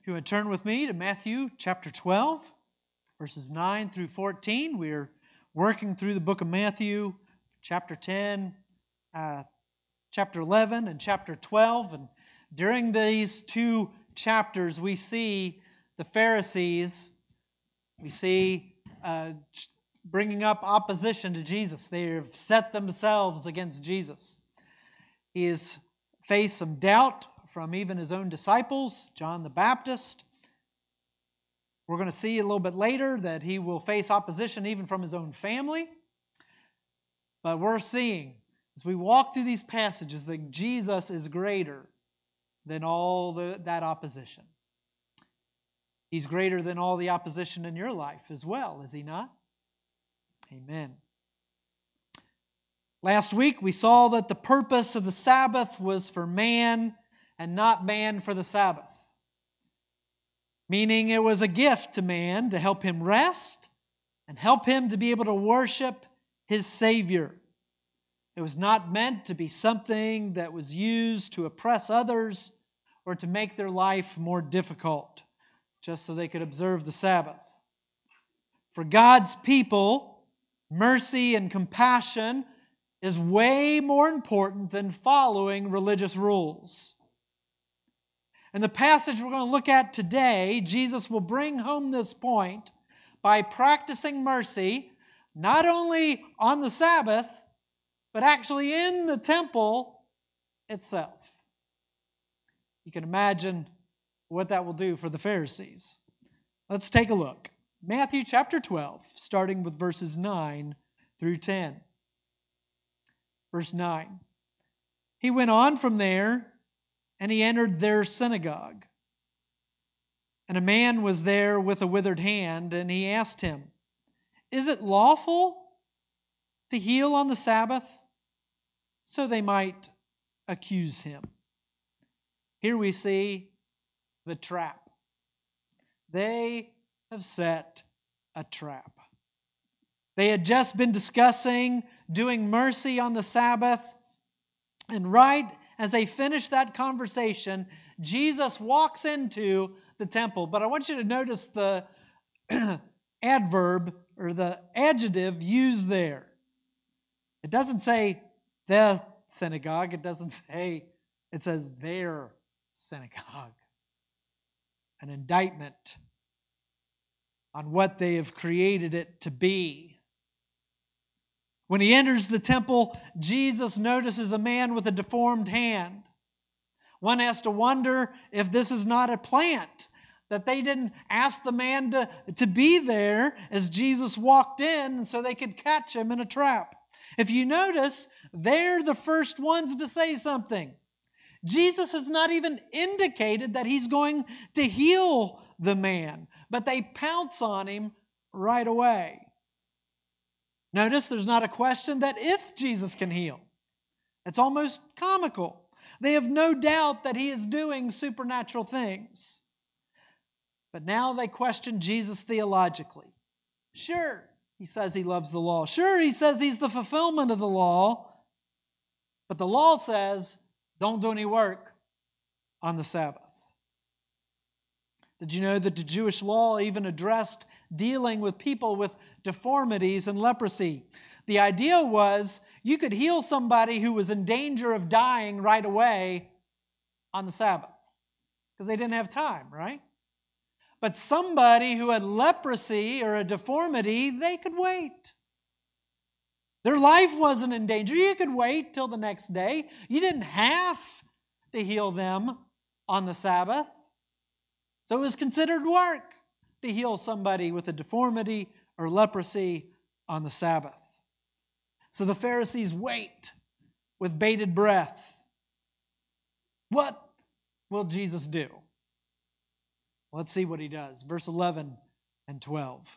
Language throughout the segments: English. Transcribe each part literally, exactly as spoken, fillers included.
If you would turn with me to Matthew chapter twelve, verses nine through fourteen. We're working through the book of Matthew, chapter ten, uh, chapter eleven, and chapter twelve. And during these two chapters, we see the Pharisees, we see uh, bringing up opposition to Jesus. They have set themselves against Jesus. He has faced some doubt from even his own disciples, John the Baptist. We're going to see a little bit later that he will face opposition even from his own family. But we're seeing, as we walk through these passages, that Jesus is greater than all the, that opposition. He's greater than all the opposition in your life as well, is he not? Amen. Last week we saw that the purpose of the Sabbath was for man and not man for the Sabbath. Meaning it was a gift to man to help him rest and help him to be able to worship his Savior. It was not meant to be something that was used to oppress others or to make their life more difficult, just so they could observe the Sabbath. For God's people, mercy and compassion is way more important than following religious rules. In the passage we're going to look at today, Jesus will bring home this point by practicing mercy, not only on the Sabbath, but actually in the temple itself. You can imagine what that will do for the Pharisees. Let's take a look. Matthew chapter twelve, starting with verses nine through ten. Verse nine. He went on from there, and he entered their synagogue. And a man was there with a withered hand, and he asked him, "Is it lawful to heal on the Sabbath?" So they might accuse him. Here we see the trap. They have set a trap. They had just been discussing doing mercy on the Sabbath, and right as they finish that conversation, Jesus walks into the temple. But I want you to notice the adverb or the adjective used there. It doesn't say the synagogue. It doesn't say, it says their synagogue. An indictment on what they have created it to be. When he enters the temple, Jesus notices a man with a deformed hand. One has to wonder if this is not a plant, that they didn't ask the man to, to be there as Jesus walked in so they could catch him in a trap. If you notice, they're the first ones to say something. Jesus has not even indicated that he's going to heal the man, but they pounce on him right away. Notice there's not a question that if Jesus can heal. It's almost comical. They have no doubt that he is doing supernatural things. But now they question Jesus theologically. Sure, he says he loves the law. Sure, he says he's the fulfillment of the law. But the law says, don't do any work on the Sabbath. Did you know that the Jewish law even addressed dealing with people with deformities and leprosy? The idea was you could heal somebody who was in danger of dying right away on the Sabbath because they didn't have time, right? But somebody who had leprosy or a deformity, they could wait. Their life wasn't in danger. You could wait till the next day. You didn't have to heal them on the Sabbath. So it was considered work to heal somebody with a deformity or leprosy on the Sabbath. So the Pharisees wait with bated breath. What will Jesus do? Let's see what he does. Verse eleven and twelve.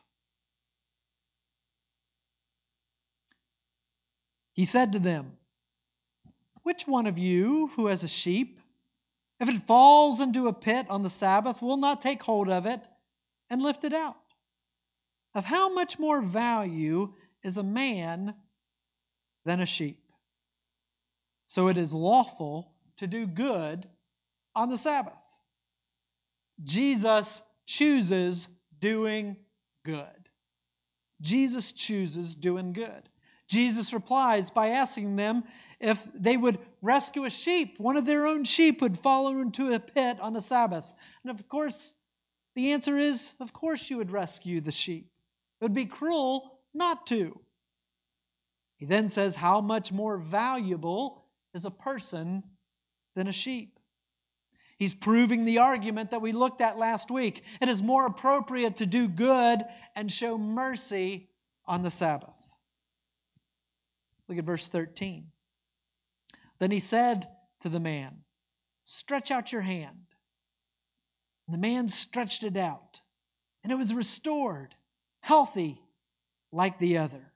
He said to them, "Which one of you who has a sheep, if it falls into a pit on the Sabbath, will not take hold of it and lift it out? Of how much more value is a man than a sheep? So it is lawful to do good on the Sabbath." Jesus chooses doing good. Jesus chooses doing good. Jesus replies by asking them if they would rescue a sheep. One of their own sheep would fall into a pit on the Sabbath. And of course, the answer is, of course you would rescue the sheep. It would be cruel not to. He then says, how much more valuable is a person than a sheep? He's proving the argument that we looked at last week. It is more appropriate to do good and show mercy on the Sabbath. Look at verse thirteen. Then he said to the man, stretch out your hand. And the man stretched it out, and it was restored, healthy like the other.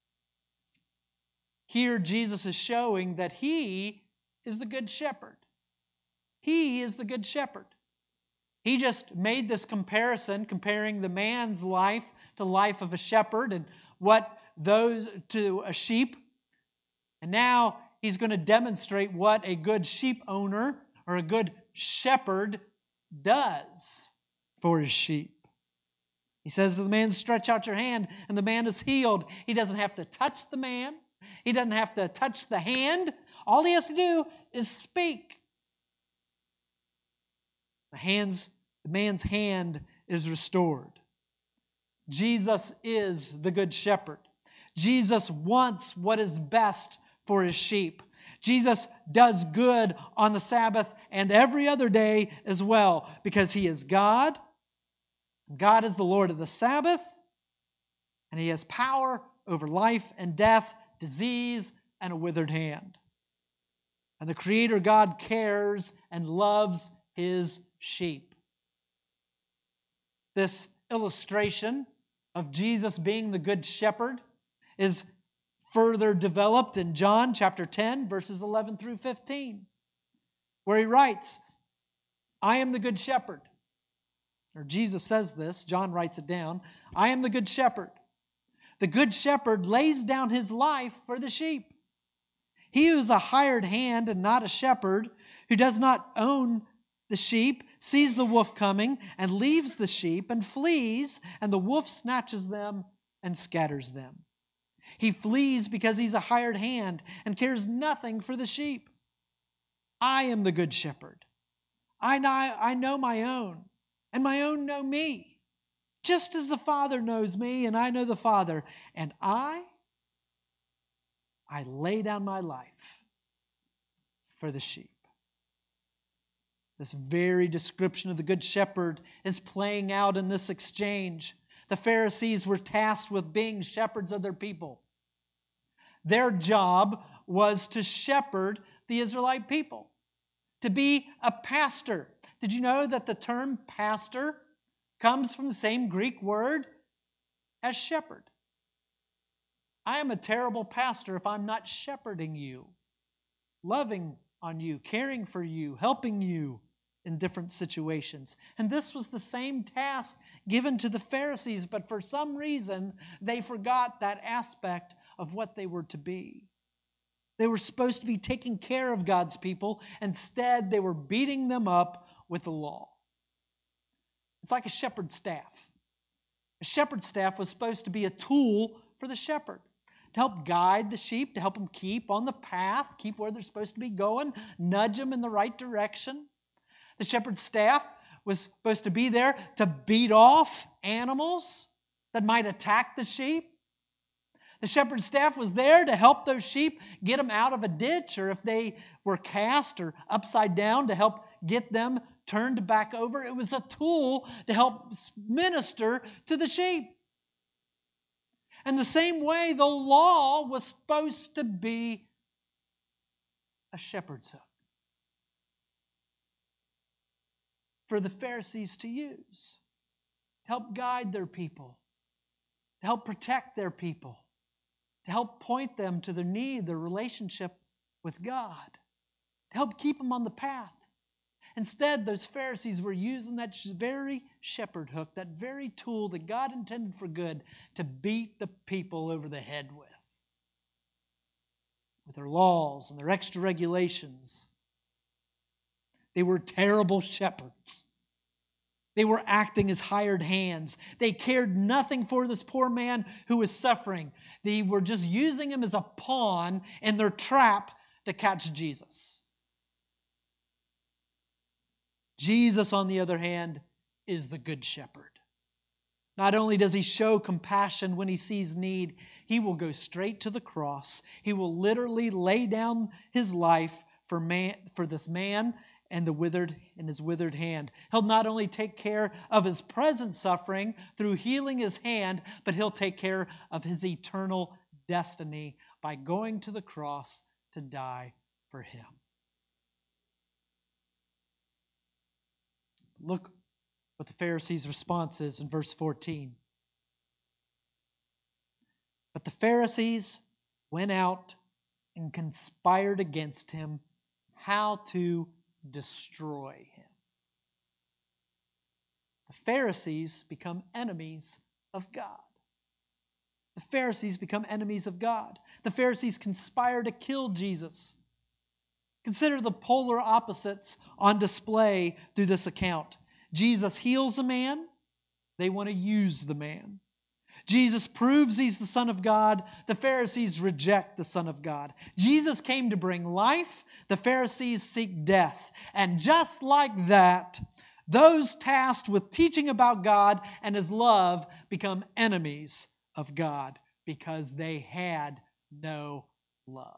Here Jesus is showing that he is the good shepherd. He is the good shepherd. He just made this comparison, comparing the man's life to the life of a shepherd and what those to a sheep. And now he's going to demonstrate what a good sheep owner or a good shepherd does for his sheep. He says to the man, stretch out your hand, and the man is healed. He doesn't have to touch the man. He doesn't have to touch the hand. All he has to do is speak. The hands, the man's hand is restored. Jesus is the good shepherd. Jesus wants what is best for his sheep. Jesus does good on the Sabbath and every other day as well, because he is God. God is the Lord of the Sabbath, and he has power over life and death, disease, and a withered hand. And the Creator God cares and loves his sheep. This illustration of Jesus being the good shepherd is further developed in John chapter ten, verses eleven through fifteen, where he writes, I am the good shepherd. Or Jesus says this, John writes it down, I am the good shepherd. The good shepherd lays down his life for the sheep. He who is a hired hand and not a shepherd, who does not own the sheep, sees the wolf coming and leaves the sheep and flees, and the wolf snatches them and scatters them. He flees because he's a hired hand and cares nothing for the sheep. I am the good shepherd. I know, I know my own, and my own know me, just as the Father knows me, and I know the Father. And I, I lay down my life for the sheep. This very description of the good shepherd is playing out in this exchange. The Pharisees were tasked with being shepherds of their people. Their job was to shepherd the Israelite people, to be a pastor. Did you know that the term pastor comes from the same Greek word as shepherd? I am a terrible pastor if I'm not shepherding you, loving on you, caring for you, helping you in different situations. And this was the same task given to the Pharisees, but for some reason, they forgot that aspect of what they were to be. They were supposed to be taking care of God's people. Instead, they were beating them up with the law. It's like a shepherd's staff. A shepherd's staff was supposed to be a tool for the shepherd, to help guide the sheep, to help them keep on the path, keep where they're supposed to be going, nudge them in the right direction. The shepherd's staff was supposed to be there to beat off animals that might attack the sheep. The shepherd's staff was there to help those sheep get them out of a ditch, or if they were cast or upside down, to help get them turned back over. It was a tool to help minister to the sheep. And the same way, the law was supposed to be a shepherd's hook for the Pharisees to use, to help guide their people, to help protect their people, to help point them to their need, their relationship with God, to help keep them on the path. Instead, those Pharisees were using that very shepherd hook, that very tool that God intended for good, to beat the people over the head with, with their laws and their extra regulations. They were terrible shepherds. They were acting as hired hands. They cared nothing for this poor man who was suffering. They were just using him as a pawn in their trap to catch Jesus. Jesus, on the other hand, is the good shepherd. Not only does he show compassion when he sees need, he will go straight to the cross. He will literally lay down his life for man, for this man and the withered in his withered hand. He'll not only take care of his present suffering through healing his hand, but he'll take care of his eternal destiny by going to the cross to die for him. Look what the Pharisees' response is in verse fourteen. But the Pharisees went out and conspired against him how to destroy him. The Pharisees become enemies of God. The Pharisees become enemies of God. The Pharisees conspire to kill Jesus. Consider the polar opposites on display through this account. Jesus heals a man. They want to use the man. Jesus proves he's the Son of God. The Pharisees reject the Son of God. Jesus came to bring life. The Pharisees seek death. And just like that, those tasked with teaching about God and His love become enemies of God because they had no love.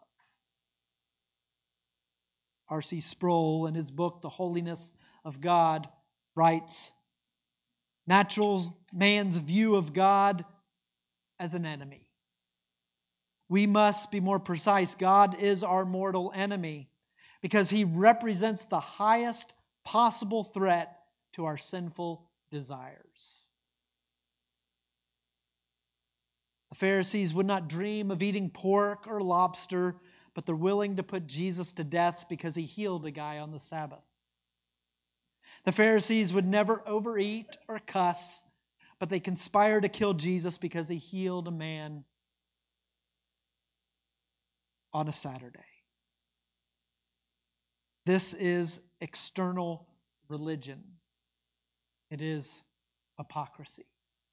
R C Sproul, in his book, The Holiness of God, writes, natural man's view of God as an enemy. We must be more precise. God is our mortal enemy because He represents the highest possible threat to our sinful desires. The Pharisees would not dream of eating pork or lobster, but they're willing to put Jesus to death because He healed a guy on the Sabbath. The Pharisees would never overeat or cuss, but they conspire to kill Jesus because He healed a man on a Saturday. This is external religion. It is hypocrisy.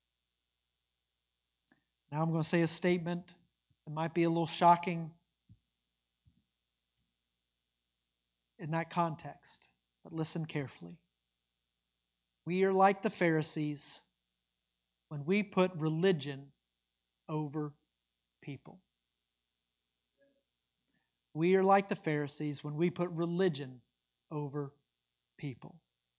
Now I'm going to say a statement that might be a little shocking in that context, but listen carefully. We are like the Pharisees when we put religion over people. We are like the Pharisees when we put religion over people.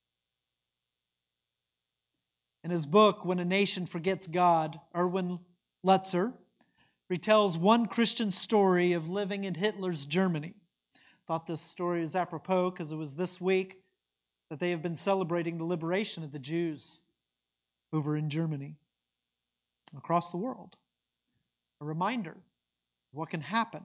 In his book, When a Nation Forgets God, Erwin Lutzer retells one Christian story of living in Hitler's Germany. Thought this story was apropos because it was this week that they have been celebrating the liberation of the Jews over in Germany, across the world. A reminder of what can happen.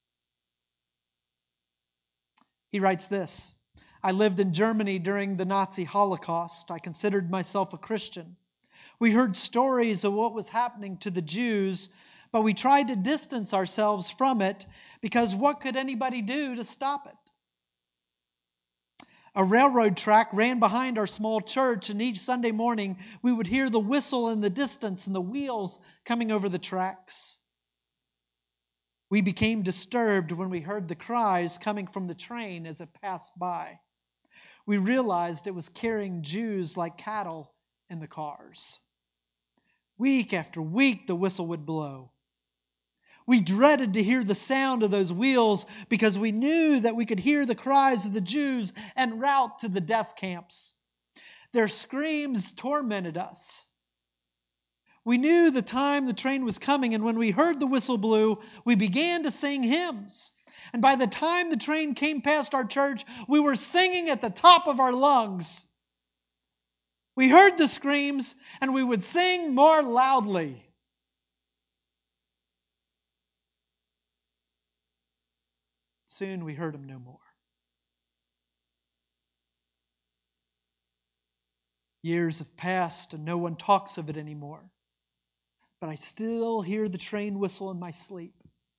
He writes this, I lived in Germany during the Nazi Holocaust. I considered myself a Christian. We heard stories of what was happening to the Jews, but we tried to distance ourselves from it because what could anybody do to stop it? A railroad track ran behind our small church, and each Sunday morning we would hear the whistle in the distance and the wheels coming over the tracks. We became disturbed when we heard the cries coming from the train as it passed by. We realized it was carrying Jews like cattle in the cars. Week after week, the whistle would blow. We dreaded to hear the sound of those wheels because we knew that we could hear the cries of the Jews en route to the death camps. Their screams tormented us. We knew the time the train was coming, and when we heard the whistle blew, we began to sing hymns. And by the time the train came past our church, we were singing at the top of our lungs. We heard the screams, and we would sing more loudly. Soon we heard him no more. Years have passed and no one talks of it anymore. But I still hear the train whistle in my sleep.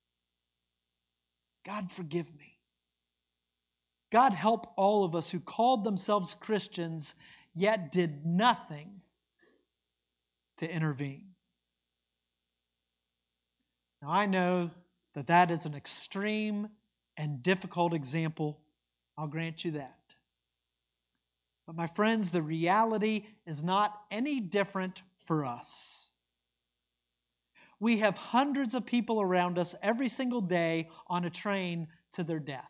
God forgive me. God help all of us who called themselves Christians yet did nothing to intervene. Now, I know that that is an extreme and difficult example. I'll grant you that. But my friends, the reality is not any different for us. We have hundreds of people around us every single day on a train to their death.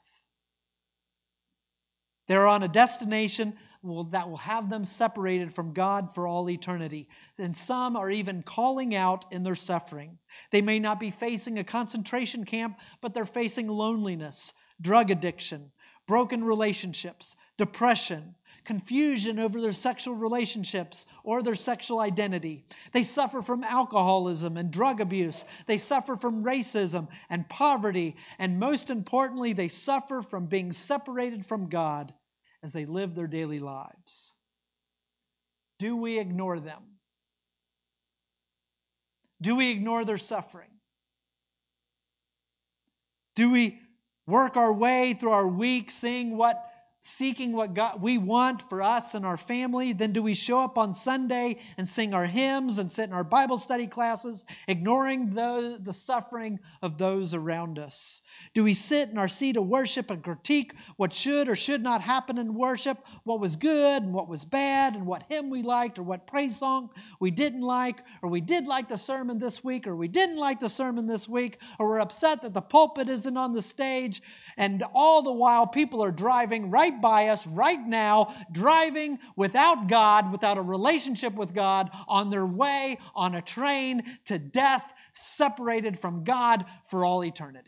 They're on a destination that will have them separated from God for all eternity. And some are even calling out in their suffering. They may not be facing a concentration camp, but they're facing loneliness, drug addiction, broken relationships, depression, confusion over their sexual relationships or their sexual identity. They suffer from alcoholism and drug abuse. They suffer from racism and poverty. And most importantly, they suffer from being separated from God as they live their daily lives. Do we ignore them? Do we ignore their suffering? Do we work our way through our week seeing what seeking what God we want for us and our family? Then do we show up on Sunday and sing our hymns and sit in our Bible study classes, ignoring the, the suffering of those around us? Do we sit in our seat of worship and critique what should or should not happen in worship, what was good and what was bad, and what hymn we liked or what praise song we didn't like, or we did like the sermon this week or we didn't like the sermon this week, or we're upset that the pulpit isn't on the stage, and all the while people are driving right by us right now, driving without God, without a relationship with God, on their way on a train to death, separated from God for all eternity.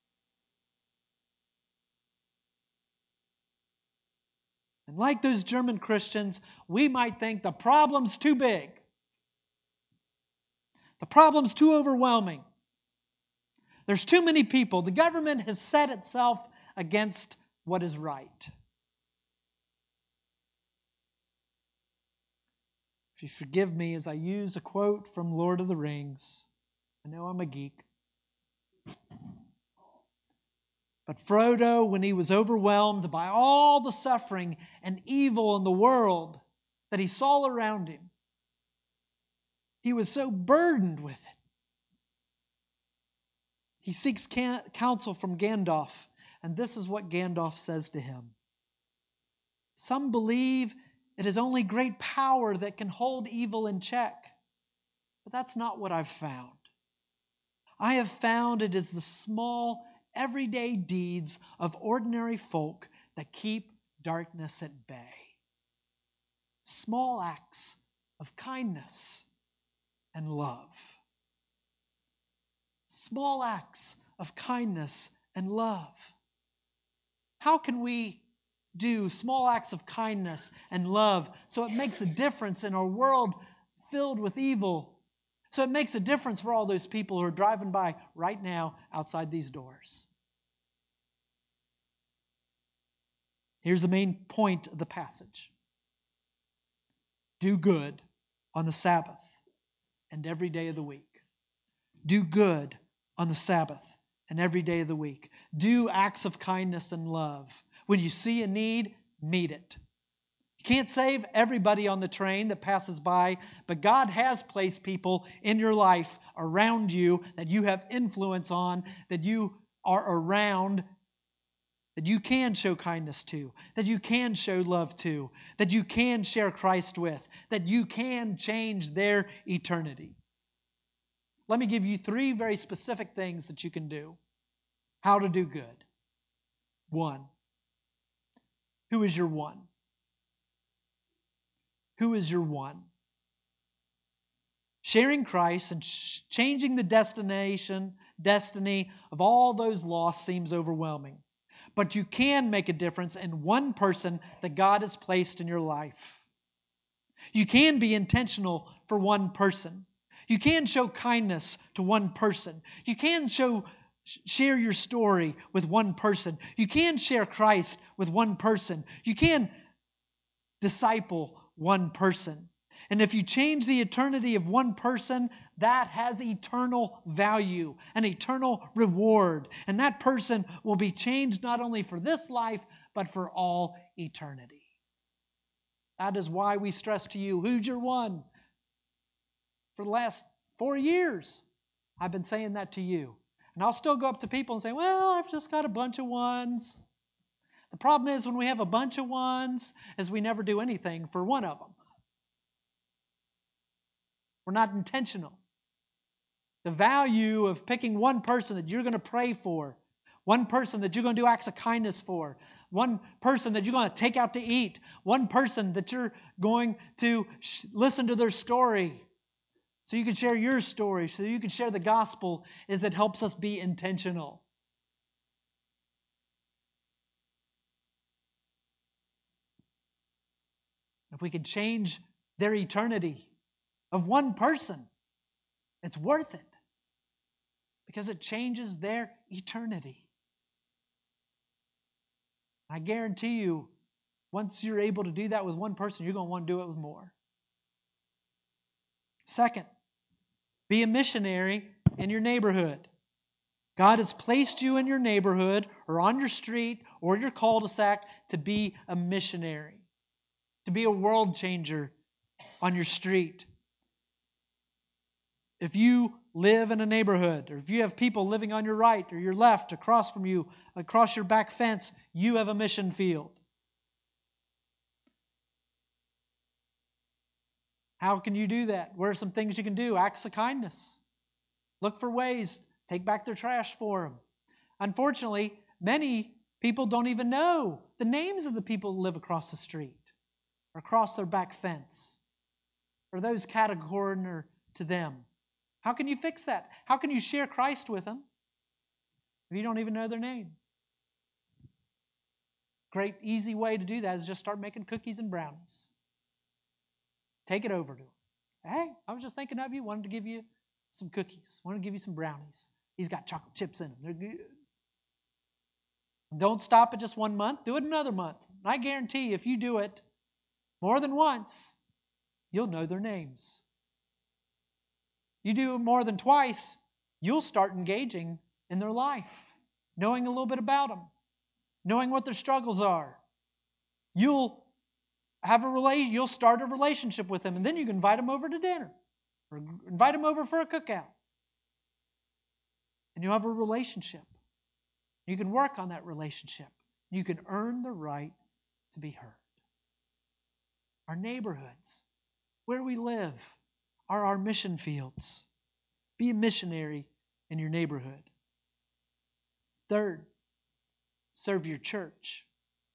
And like those German Christians, we might think the problem's too big. The problem's too overwhelming. There's too many people. The government has set itself against what is right. If you forgive me as I use a quote from Lord of the Rings, I know I'm a geek. But Frodo, when he was overwhelmed by all the suffering and evil in the world that he saw around him, he was so burdened with it. He seeks counsel from Gandalf, and this is what Gandalf says to him. Some believe it is only great power that can hold evil in check. But that's not what I've found. I have found it is the small, everyday deeds of ordinary folk that keep darkness at bay. Small acts of kindness and love. Small acts of kindness and love. How can we do small acts of kindness and love so it makes a difference in our world filled with evil? So it makes a difference for all those people who are driving by right now outside these doors. Here's the main point of the passage. Do good on the Sabbath and every day of the week. Do good on the Sabbath and every day of the week. Do acts of kindness and love. When you see a need, meet it. You can't save everybody on the train that passes by, but God has placed people in your life around you that you have influence on, that you are around, that you can show kindness to, that you can show love to, that you can share Christ with, that you can change their eternity. Let me give you three very specific things that you can do. How to do good. One. Who is your one? Who is your one? Sharing Christ and sh- changing the destination, destiny of all those lost seems overwhelming. But you can make a difference in one person that God has placed in your life. You can be intentional for one person. You can show kindness to one person. You can show Share your story with one person. You can share Christ with one person. You can disciple one person. And if you change the eternity of one person, that has eternal value, an eternal reward. And that person will be changed not only for this life, but for all eternity. That is why we stress to you, who's your one? For the last four years, I've been saying that to you. And I'll still go up to people and say, well, I've just got a bunch of ones. The problem is when we have a bunch of ones is we never do anything for one of them. We're not intentional. The value of picking one person that you're going to pray for, one person that you're going to do acts of kindness for, one person that you're going to take out to eat, one person that you're going to sh- listen to their story so you can share your story, so you can share the gospel, is it helps us be intentional. If we can change their eternity of one person, it's worth it because it changes their eternity. I guarantee you, once you're able to do that with one person, you're going to want to do it with more. Second, be a missionary in your neighborhood. God has placed you in your neighborhood or on your street or your cul-de-sac to be a missionary, to be a world changer on your street. If you live in a neighborhood, or if you have people living on your right or your left, across from you, across your back fence, you have a mission field. How can you do that? What are some things you can do? Acts of kindness. Look for ways. Take back their trash for them. Unfortunately, many people don't even know the names of the people who live across the street or across their back fence or those categorized to them. How can you fix that? How can you share Christ with them if you don't even know their name? Great, easy way to do that is just start making cookies and brownies. Take it over to them. Hey, I was just thinking of you. Wanted to give you some cookies. Wanted to give you some brownies. These got chocolate chips in them. They're good. Don't stop at just one month. Do it another month. And I guarantee you, if you do it more than once, you'll know their names. You do it more than twice, you'll start engaging in their life, knowing a little bit about them, knowing what their struggles are. You'll have a relation, you'll start a relationship with them, and then you can invite them over to dinner or invite them over for a cookout. And you'll have a relationship. You can work on that relationship. You can earn the right to be heard. Our neighborhoods, where we live, are our mission fields. Be a missionary in your neighborhood. Third, serve your church.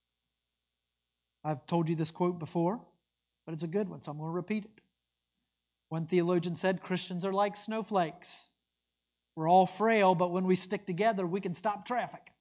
I've told you this quote before, but it's a good one, so I'm going to repeat it. One theologian said, Christians are like snowflakes. We're all frail, but when we stick together, we can stop traffic.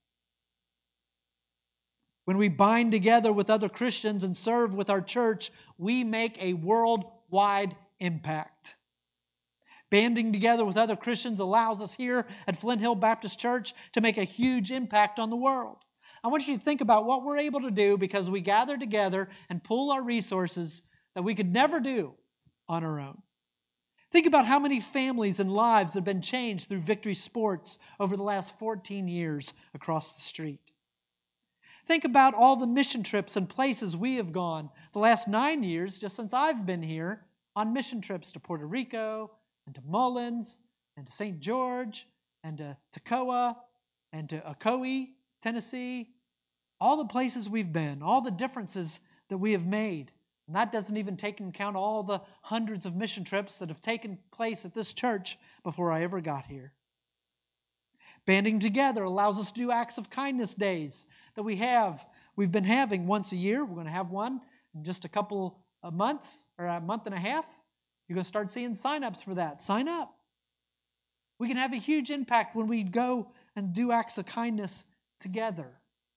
When we bind together with other Christians and serve with our church, we make a worldwide impact. Banding together with other Christians allows us here at Flint Hill Baptist Church to make a huge impact on the world. I want you to think about what we're able to do because we gather together and pool our resources that we could never do on our own. Think about how many families and lives have been changed through Victory Sports over the last fourteen years across the street. Think about all the mission trips and places we have gone the last nine years, just since I've been here, on mission trips to Puerto Rico and to Mullins and to Saint George and to Toccoa and to Ocoee, Tennessee. All the places we've been, all the differences that we have made. And that doesn't even take into account all the hundreds of mission trips that have taken place at this church before I ever got here. Banding together allows us to do acts of kindness days that we have. We've been having once a year. We're going to have one in just a couple of months or a month and a half. You're going to start seeing sign-ups for that. Sign up. We can have a huge impact when we go and do acts of kindness together.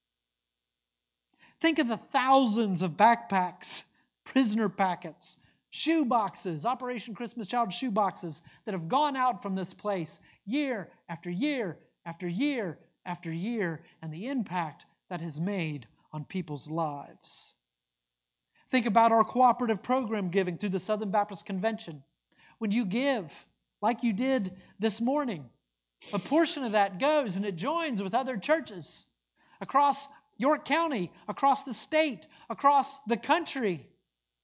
Think of the thousands of backpacks, prisoner packets, shoe boxes, Operation Christmas Child shoe boxes that have gone out from this place year after year after year after year, and the impact that has made on people's lives. Think about our cooperative program giving through the Southern Baptist Convention. When you give, like you did this morning, a portion of that goes and it joins with other churches across York County, across the state, across the country.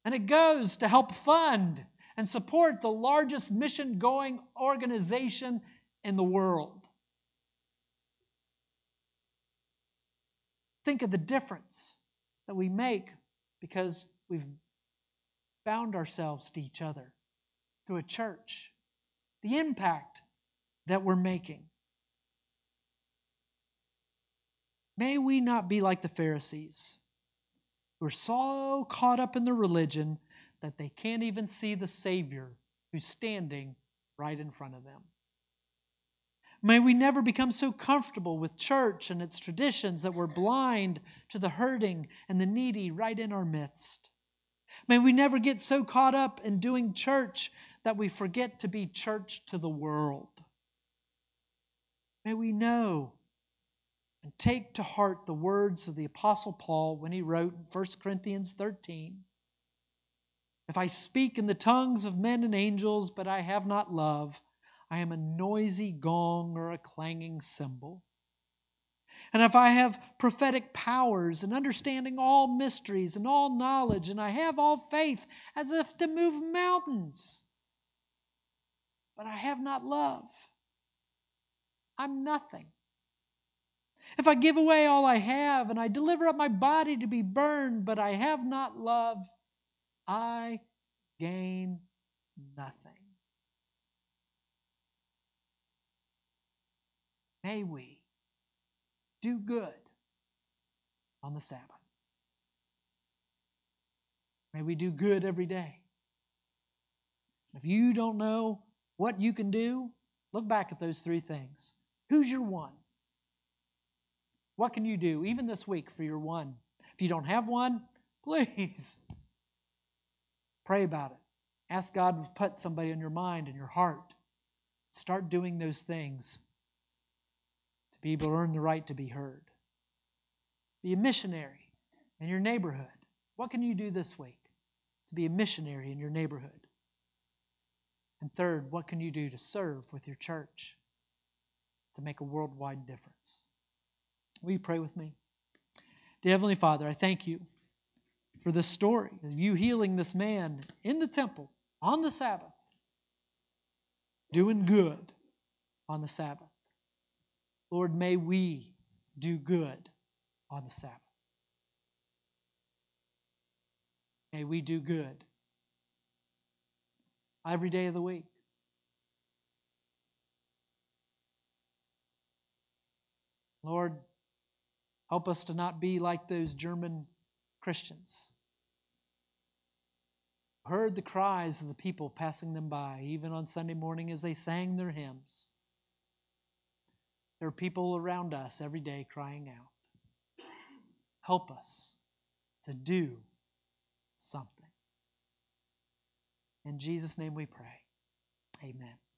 And it goes to help fund and support the largest mission-going organization in the world. Think of the difference that we make because we've bound ourselves to each other through a church. The impact that we're making. May we not be like the Pharisees, who are so caught up in their religion that they can't even see the Savior who's standing right in front of them. May we never become so comfortable with church and its traditions that we're blind to the hurting and the needy right in our midst. May we never get so caught up in doing church that we forget to be church to the world. May we know and take to heart the words of the Apostle Paul when he wrote in First Corinthians thirteen, "If I speak in the tongues of men and angels, but I have not love, I am a noisy gong or a clanging cymbal. And if I have prophetic powers and understanding all mysteries and all knowledge, and I have all faith as if to move mountains, but I have not love, I'm nothing. If I give away all I have and I deliver up my body to be burned, but I have not love, I gain nothing." May we do good on the Sabbath. May we do good every day. If you don't know what you can do, look back at those three things. Who's your one? What can you do, even this week, for your one? If you don't have one, please pray about it. Ask God to put somebody in your mind and your heart. Start doing those things to be able to earn the right to be heard. Be a missionary in your neighborhood. What can you do this week to be a missionary in your neighborhood? And third, what can you do to serve with your church to make a worldwide difference? Will you pray with me? Dear Heavenly Father, I thank you for this story of you healing this man in the temple on the Sabbath, doing good on the Sabbath. Lord, may we do good on the Sabbath. May we do good every day of the week. Lord, help us to not be like those German Christians who heard the cries of the people passing them by, even on Sunday morning as they sang their hymns. There are people around us every day crying out. Help us to do something. In Jesus' name we pray. Amen.